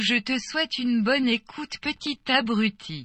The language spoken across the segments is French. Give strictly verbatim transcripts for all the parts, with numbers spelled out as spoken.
Je te souhaite une bonne écoute, petit abruti.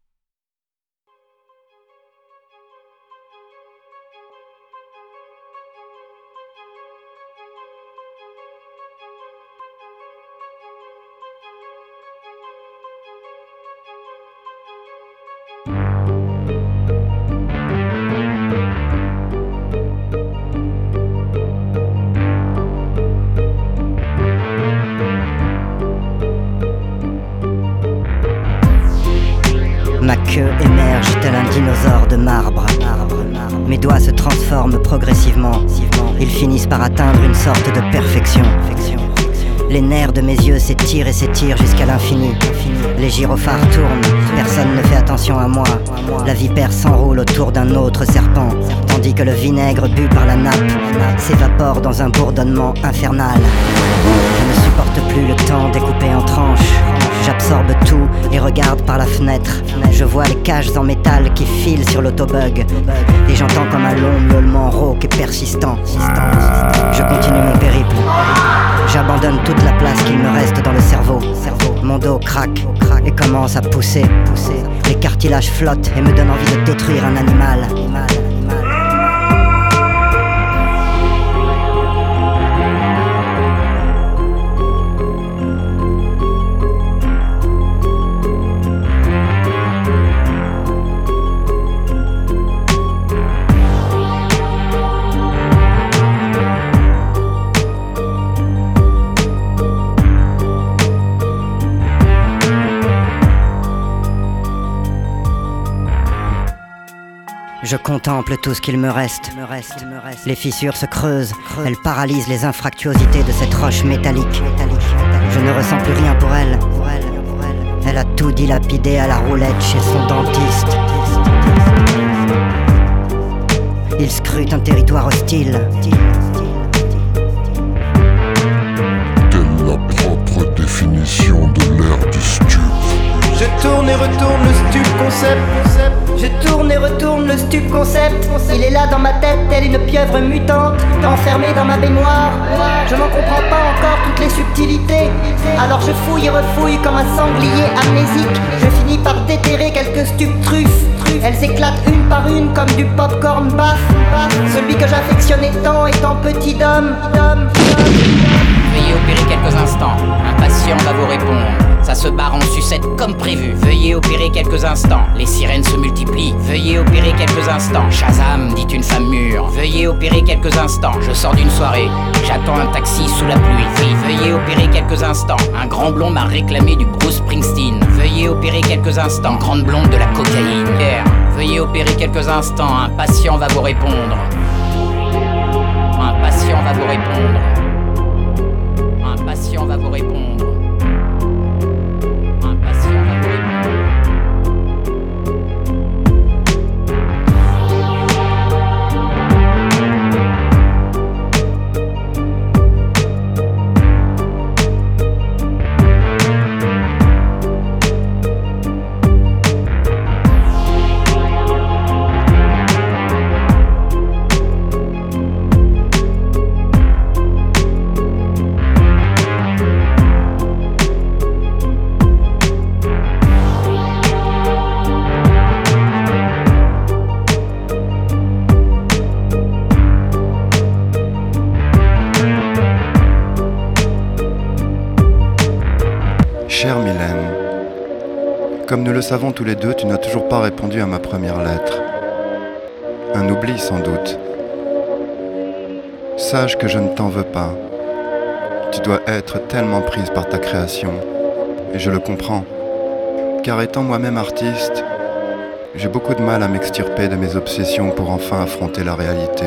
Ma queue émerge tel un dinosaure de marbre. Mes doigts se transforment progressivement. Ils finissent par atteindre une sorte de perfection. Les nerfs de mes yeux s'étirent et s'étirent jusqu'à l'infini. Les gyrophares tournent, personne ne fait attention à moi. La vipère s'enroule autour d'un autre serpent, tandis que le vinaigre bu par la nappe s'évapore dans un bourdonnement infernal. Je ne supporte plus le temps découpé en tranches. J'absorbe tout et regarde par la fenêtre. Je vois les cages en métal qui filent sur l'autobug, et j'entends comme un long miaulement rauque et persistant. Je continue mon périple. J'abandonne toute la place qu'il me reste dans le cerveau. Mon dos craque et commence à pousser. Les cartilages flottent et me donnent envie de détruire un animal. Je contemple tout ce qu'il me reste. Les fissures se creusent, elles paralysent les infractuosités de cette roche métallique. Je ne ressens plus rien pour elle. Elle a tout dilapidé à la roulette chez son dentiste. Il scrute un territoire hostile. Telle la propre définition de l'ère du stup. Je tourne et retourne le stup concept. Je tourne et retourne le stup concept. Il est là dans ma tête, telle une pieuvre mutante, enfermée dans ma baignoire. Je n'en comprends pas encore toutes les subtilités. Alors je fouille et refouille comme un sanglier amnésique. Je finis par déterrer quelques stups truffes. Elles éclatent une par une comme du popcorn baf. Celui que j'affectionnais tant étant petit d'homme. Veuillez opérer quelques instants, un patient va vous répondre. Ça se barre en sucette comme prévu. Veuillez opérer quelques instants, les sirènes se multiplient. Veuillez opérer quelques instants, Shazam, dit une femme mûre. Veuillez opérer quelques instants, je sors d'une soirée, j'attends un taxi sous la pluie. Oui, veuillez opérer quelques instants, un grand blond m'a réclamé du Bruce Springsteen. Veuillez opérer quelques instants, grande blonde de la cocaïne. Yeah. Veuillez opérer quelques instants, un patient va vous répondre. Un patient va vous répondre. Un patient va vous répondre. Un patient va vous répondre. Chère Mylène, comme nous le savons tous les deux, tu n'as toujours pas répondu à ma première lettre. Un oubli sans doute. Sache que je ne t'en veux pas. Tu dois être tellement prise par ta création, et je le comprends. Car étant moi-même artiste, j'ai beaucoup de mal à m'extirper de mes obsessions pour enfin affronter la réalité.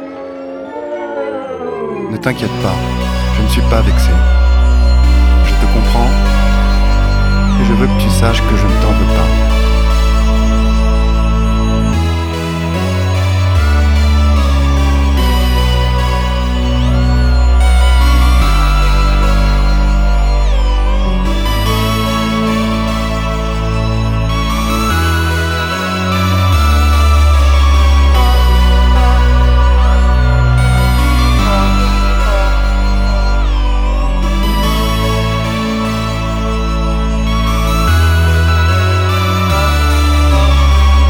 Ne t'inquiète pas, je ne suis pas vexé. Je te comprends. Et je veux que tu saches que